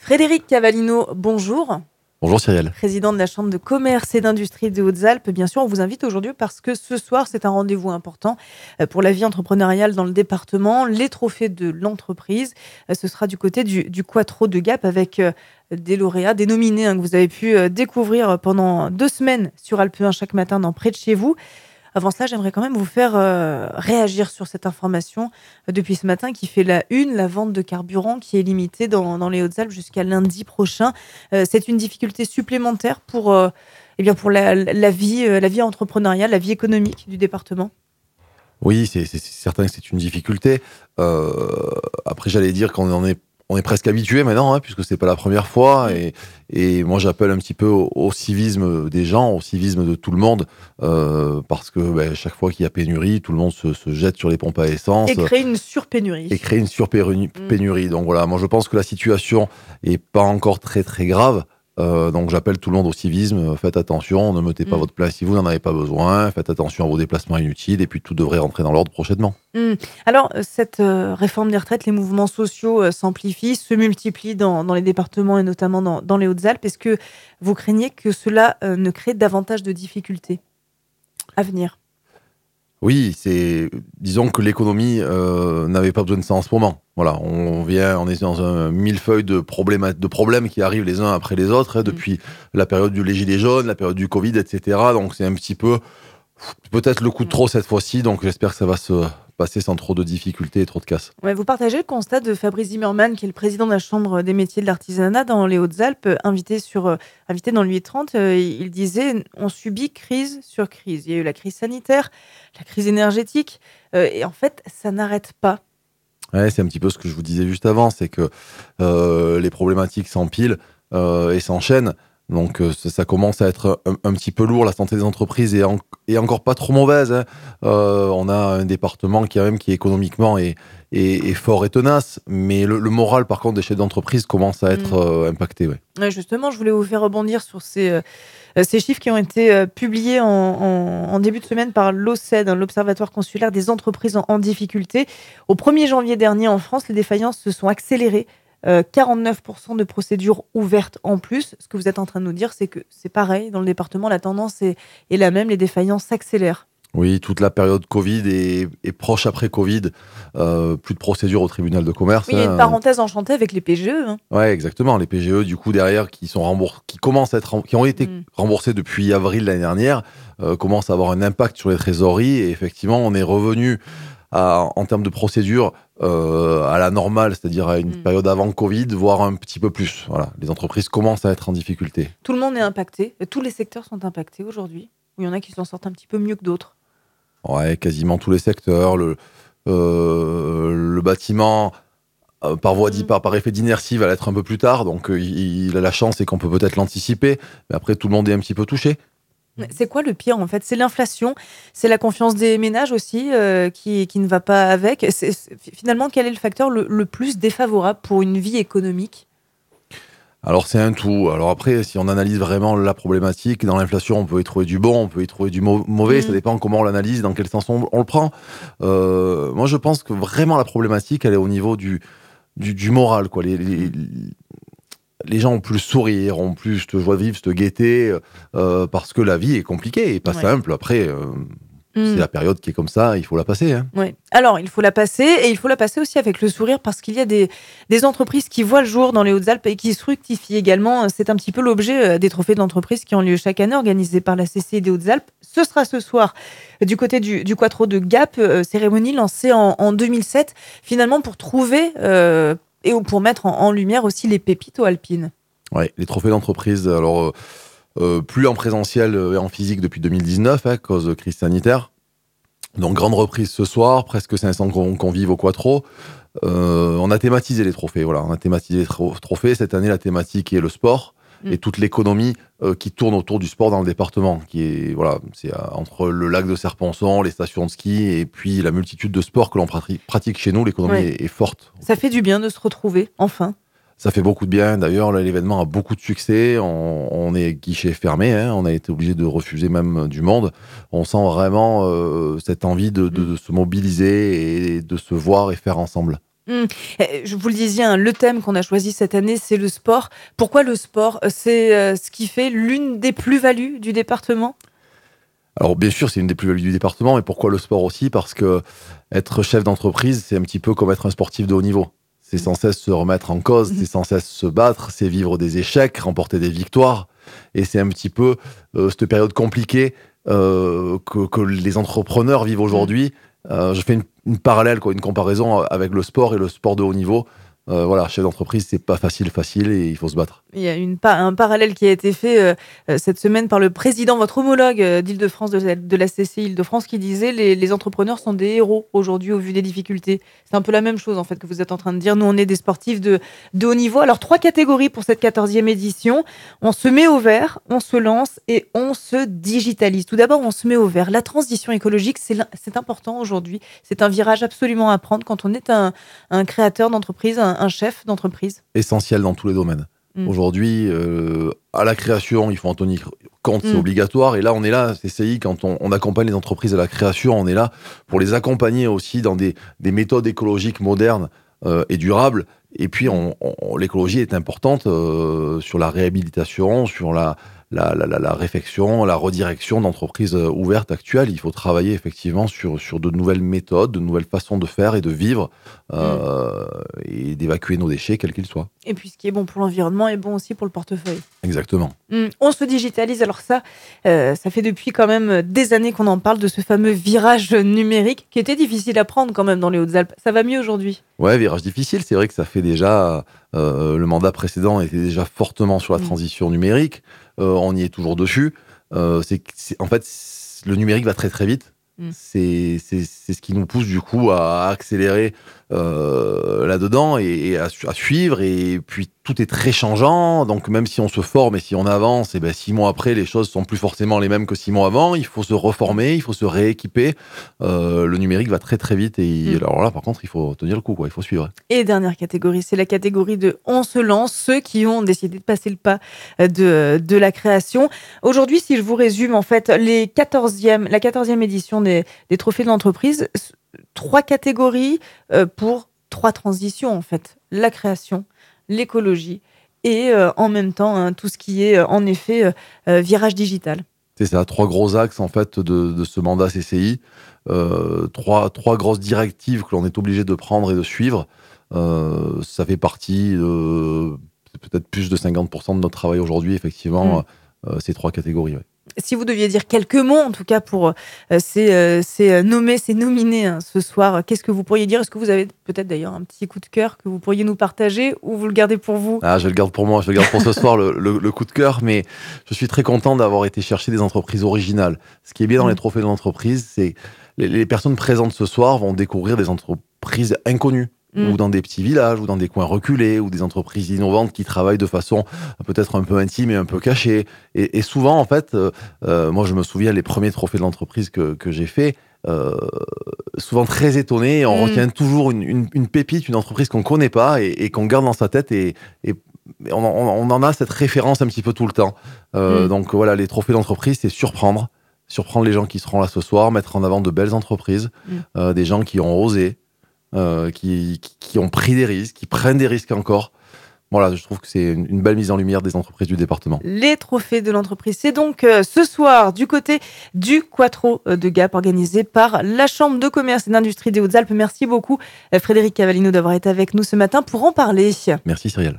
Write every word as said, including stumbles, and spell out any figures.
Frédéric Cavallino, bonjour. Bonjour Cyrielle. Président de la Chambre de commerce et d'industrie des Hautes-Alpes. Bien sûr, on vous invite aujourd'hui parce que ce soir, c'est un rendez-vous important euh, pour la vie entrepreneuriale dans le département. Les trophées de l'entreprise, euh, ce sera du côté du, du Quattro de Gap avec euh, des lauréats, des nominés hein, que vous avez pu euh, découvrir pendant deux semaines sur Alpe un chaque matin dans Près de chez vous. Avant cela, j'aimerais quand même vous faire euh, réagir sur cette information euh, depuis ce matin qui fait la une, la vente de carburant qui est limitée dans, dans les Hautes-Alpes jusqu'à lundi prochain. Euh, c'est une difficulté supplémentaire pour, euh, eh bien pour la, la, vie, euh, la vie entrepreneuriale, la vie économique du département. Oui, c'est, c'est, c'est certain que c'est une difficulté. Euh, après, j'allais dire qu'on en est, on est presque habitué maintenant, hein, puisque c'est pas la première fois. Et, et moi, j'appelle un petit peu au, au civisme des gens, au civisme de tout le monde, euh, parce que ben, chaque fois qu'il y a pénurie, tout le monde se, se jette sur les pompes à essence. Et créer une surpénurie. Et créer une surpénurie. Mmh. Donc voilà, moi je pense que la situation est pas encore très très grave. Euh, donc j'appelle tout le monde au civisme, faites attention, ne mettez pas Mmh. votre place si vous n'en avez pas besoin, faites attention à vos déplacements inutiles et puis tout devrait rentrer dans l'ordre prochainement. Mmh. Alors, euh, cette euh, réforme des retraites, les mouvements sociaux euh, s'amplifient, se multiplient dans, dans les départements et notamment dans, dans les Hautes-Alpes. Est-ce que vous craignez que cela euh, ne crée davantage de difficultés à venir? Oui, c'est disons que l'économie euh, n'avait pas besoin de ça en ce moment. Voilà, on vient, on est dans un millefeuille de problèmes, de problèmes qui arrivent les uns après les autres hein, Mmh. depuis la période du les gilets jaunes, la période du Covid, et cetera. Donc c'est un petit peu peut-être le coup de Ouais. trop cette fois-ci. Donc j'espère que ça va se passer sans trop de difficultés et trop de casse. Ouais, vous partagez le constat de Fabrice Zimmermann, qui est le président de la Chambre des métiers de l'artisanat dans les Hautes-Alpes, euh, invité, sur, euh, invité dans le huit trente. Euh, il disait on subit crise sur crise. Il y a eu la crise sanitaire, la crise énergétique, euh, et en fait, ça n'arrête pas. Ouais, c'est un petit peu ce que je vous disais juste avant, c'est que euh, les problématiques s'empilent euh, et s'enchaînent. Donc euh, ça, ça commence à être un, un petit peu lourd. La santé des entreprises est, en- est encore pas trop mauvaise, hein. Euh, on a un département qui, quand même, qui économiquement est, est, est fort et tenace, mais le, le moral par contre des chefs d'entreprise commence à être Mm. euh, impacté. Ouais. Ouais, justement, je voulais vous faire rebondir sur ces, euh, euh, ces chiffres qui ont été euh, publiés en, en- en début de semaine par l'O C E D, hein, l'Observatoire consulaire des entreprises en, en difficulté. Au premier janvier dernier, en France, les défaillances se sont accélérées. Euh, quarante-neuf pour cent de procédures ouvertes en plus. Ce que vous êtes en train de nous dire, c'est que c'est pareil. Dans le département, la tendance est, est la même. Les défaillances s'accélèrent. Oui, toute la période Covid et, et proche après Covid, euh, plus de procédures au tribunal de commerce. Oui, il y a une Hein. parenthèse enchantée avec les P G E. Hein. Ouais, exactement. Les P G E, du coup, derrière, qui sont remboursés, qui commencent à être, rem- qui ont été Mm. remboursés depuis avril l'année dernière, euh, commencent à avoir un impact sur les trésoreries. Et effectivement, on est revenu à, en termes de procédure euh, à la normale, c'est-à-dire à une Mm. période avant Covid, voire un petit peu plus. Voilà, les entreprises commencent à être en difficulté. Tout le monde est impacté. Tous les secteurs sont impactés aujourd'hui. Il y en a qui s'en sortent un petit peu mieux que d'autres. Ouais, quasiment tous les secteurs, le, euh, le bâtiment. Euh, par voie d'i- Mm. par, par effet d'inertie va l'être un peu plus tard, donc euh, il, il a la chance et qu'on peut peut-être l'anticiper, mais après tout le monde est un petit peu touché. C'est quoi le pire en fait? C'est l'inflation, c'est la confiance des ménages aussi euh, qui, qui ne va pas avec. C'est- c'est- finalement, quel est le facteur le, le plus défavorable pour une vie économique? Alors c'est un tout. Alors après, si on analyse vraiment la problématique, dans l'inflation, on peut y trouver du bon, on peut y trouver du mau- mauvais, ça Mm. dépend comment on l'analyse, dans quel sens on, on le prend. Euh, moi je pense que vraiment la problématique, elle est au niveau du, du, du moral, quoi. Les, les, les gens ont plus le sourire, ont plus cette joie de vivre, cette gaieté, euh, parce que la vie est compliquée et pas Ouais. simple. Après, euh, c'est Mm. la période qui est comme ça, il faut la passer, hein. Ouais. Alors, il faut la passer et il faut la passer aussi avec le sourire parce qu'il y a des, des entreprises qui voient le jour dans les Hautes-Alpes et qui se fructifient également. C'est un petit peu l'objet euh, des trophées de l'entreprise qui ont lieu chaque année, organisés par la C C I des Hautes-Alpes. Ce sera ce soir euh, du côté du, du Quattro de Gap, euh, cérémonie lancée en, en deux mille sept, finalement pour trouver euh, et pour mettre en, en lumière aussi les pépites alpines. Ouais, les trophées d'entreprise, alors euh, euh, plus en présentiel et en physique depuis deux mille dix-neuf, hein, à cause de crise sanitaire. Donc grande reprise ce soir, presque cinq cents con- convives au Quattro. Euh, on a thématisé les trophées, voilà, on a thématisé les tro- trophées. Cette année, la thématique est le sport Mm. et toute l'économie euh, qui tourne autour du sport dans le département, qui est voilà, c'est euh, entre le lac de Serponçon, les stations de ski et puis la multitude de sports que l'on prati- pratique chez nous. L'économie Ouais. est, est forte. Ça fait du bien de se retrouver, enfin. Ça fait beaucoup de bien. D'ailleurs, là, l'événement a beaucoup de succès. On, on est guichet fermé. Hein. On a été obligé de refuser même du monde. On sent vraiment euh, cette envie de, de- de se mobiliser et de se voir et faire ensemble. Mmh. Eh, je vous le disais, hein, le thème qu'on a choisi cette année, c'est le sport. Pourquoi le sport? C'est, heu, ce qui fait l'une des plus-values du département? Alors bien sûr, c'est une des plus-values du département, et pourquoi le sport aussi? Parce que être chef d'entreprise, c'est un petit peu comme être un sportif de haut niveau. C'est Mmh. sans cesse se remettre en cause, Mmh. c'est sans cesse se battre, c'est vivre des échecs, remporter des victoires. Et c'est un petit peu euh, cette période compliquée euh, que, que les entrepreneurs vivent Mmh. aujourd'hui. Euh, je fais une, une parallèle, quoi, une comparaison avec le sport et le sport de haut niveau. Euh, voilà, chef d'entreprise, c'est pas facile, facile, et il faut se battre. Il y a une pa un parallèle qui a été fait, heu heu, cette semaine par le président, votre homologue, heu, d'Île-de-France, de la de la C C I Île-de-France, qui disait: «Les les entrepreneurs sont des héros aujourd'hui au vu des difficultés». C'est un peu la même chose, en fait, que vous êtes en train de dire. Nous, on est des sportifs de de haut niveau. Alors trois catégories pour cette quatorzième édition. On se met au vert, on se lance et on se digitalise. Tout d'abord, on se met au vert. La transition écologique, c'est l'im c'est important aujourd'hui. C'est un virage absolument à prendre quand on est un un créateur d'entreprise, un un chef d'entreprise. Essentiel dans tous les domaines. Mmh. Aujourd'hui, euh, à la création, il faut en tenir compte, c'est Mmh. obligatoire. Et là, on est là, C C I, quand on, on accompagne les entreprises à la création, on est là pour les accompagner aussi dans des, des méthodes écologiques modernes euh, et durables. Et puis, on, on- l'écologie est importante euh, sur la réhabilitation, sur la, la, la, la- la réfection, la redirection d'entreprises euh, ouvertes actuelles. Il faut travailler effectivement sur, sur de nouvelles méthodes, de nouvelles façons de faire et de vivre Mmh. euh, et d'évacuer nos déchets, quels qu'ils soient. Et puis ce qui est bon pour l'environnement est bon aussi pour le portefeuille. Exactement. Mmh, on se digitalise, alors ça, heu, ça fait depuis quand même des années qu'on en parle de ce fameux virage numérique qui était difficile à prendre quand même dans les Hautes-Alpes. Ça va mieux aujourd'hui? Ouais, virage difficile. C'est vrai que ça fait déjà, euh, le mandat précédent était déjà fortement sur la Mmh. transition numérique. Euh, on y est toujours dessus. Euh, c'est, que- c'est- en fait, c'est- le numérique va très très vite. Mmh. C'est, c'est, c'est ce qui nous pousse du coup à accélérer euh, là-dedans et, et à, su- à suivre. Et puis tout est très changeant. Donc même si on se forme et si on avance, et ben six mois après, les choses sont plus forcément les mêmes que six mois avant. Il faut se reformer, il faut se rééquiper. Euh, le numérique va très très vite. Et Mmh. alors là, par contre, il faut tenir le coup, quoi. Il faut suivre. Et dernière catégorie, c'est la catégorie de on se lance, ceux qui ont décidé de passer le pas euh, de, de la création. Aujourd'hui, si je vous résume, en fait, les quatorzième, la quatorzième édition des, des trophées de l'entreprise, s- trois catégories euh, pour trois transitions, en fait. La création, l'écologie et euh, en même temps, hein, tout ce qui est, euh, en effet, euh, euh, virage digital. C'est ça, trois gros axes en fait de, de ce mandat C C I, euh, trois, trois grosses directives que l'on est obligé de prendre et de suivre. Euh, ça fait partie de peut-être plus de cinquante pour cent de notre travail aujourd'hui, effectivement, Mm. euh, ces trois catégories. Ouais. Si vous deviez dire quelques mots, en tout cas, pour euh, ces, euh, ces euh, nommés, ces nominés hein, ce soir, qu'est-ce que vous pourriez dire? Est-ce que vous avez peut-être d'ailleurs un petit coup de cœur que vous pourriez nous partager ou vous le gardez pour vous? Ah, je le garde pour moi, je le garde pour ce soir, le, le- le coup de cœur, mais je suis très content d'avoir été chercher des entreprises originales. Ce qui est bien dans les Mm. trophées de l'entreprise, c'est les, les personnes présentes ce soir vont découvrir des entreprises inconnues, Mm. ou dans des petits villages, ou dans des coins reculés, ou des entreprises innovantes qui travaillent de façon peut-être un peu intime et un peu cachée. Et, et souvent, en fait, euh, euh, moi je me souviens les premiers trophées de l'entreprise que, que j'ai fait, euh, souvent très étonné, et on Mm. retient toujours une, une- une pépite, une entreprise qu'on connaît pas et, et qu'on garde dans sa tête, et, et on, en- on en a cette référence un petit peu tout le temps. Euh, Mm. Donc voilà, les trophées d'entreprise, c'est surprendre, surprendre les gens qui seront là ce soir, mettre en avant de belles entreprises, Mm. euh, des gens qui ont osé, euh, qui, qui, qui ont pris des risques, qui prennent des risques encore. Voilà, je trouve que c'est une, une belle mise en lumière des entreprises du département. Les trophées de l'entreprise, c'est donc euh, ce soir du côté du Quattro euh, de Gap, organisé par la Chambre de commerce et d'industrie des Hautes-Alpes. Merci beaucoup, euh, Frédéric Cavallino, d'avoir été avec nous ce matin pour en parler. Merci Cyrielle.